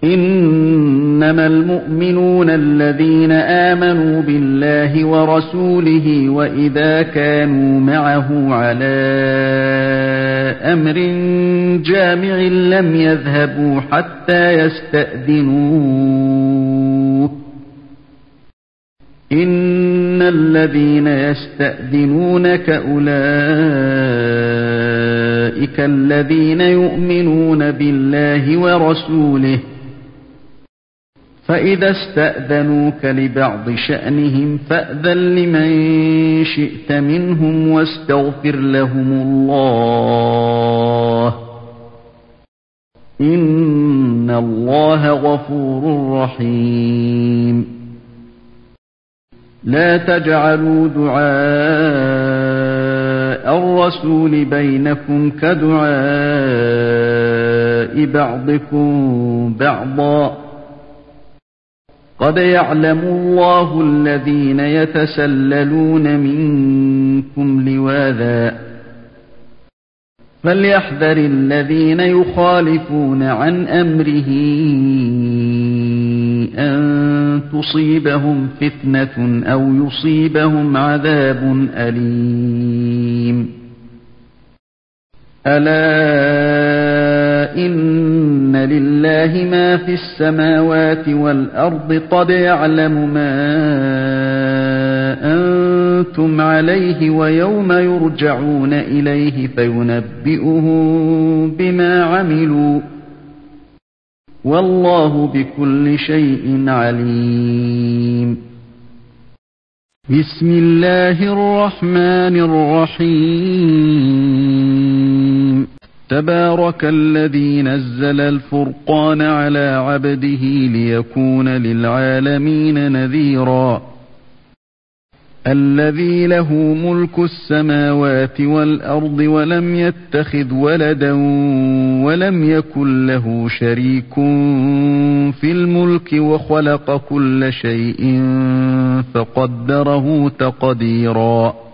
إنما المؤمنون الذين آمنوا بالله ورسوله وإذا كانوا معه على أمر جامع لم يذهبوا حتى يستأذنوه إن الذين يستأذنونك أولئك الذين يؤمنون بالله ورسوله فإذا استأذنوك لبعض شأنهم فأذن لمن شئت منهم واستغفر لهم الله إن الله غفور رحيم لا تجعلوا دعاء الرسول بينكم كدعاء بعضكم بعضا قد يعلم الله الذين يتسللون منكم لواذا فليحذر الذين يخالفون عن أمره أن تصيبهم فتنة أو يصيبهم عذاب أليم ألا إن لله ما في السماوات والأرض قد يعلم ما أنتم عليه ويوم يرجعون إليه فينبئهم بما عملوا والله بكل شيء عليم بسم الله الرحمن الرحيم تبارك الذي نزل الفرقان على عبده ليكون للعالمين نذيرا الذي له ملك السماوات والأرض ولم يتخذ ولدا ولم يكن له شريك في الملك وخلق كل شيء فقدره تقديرا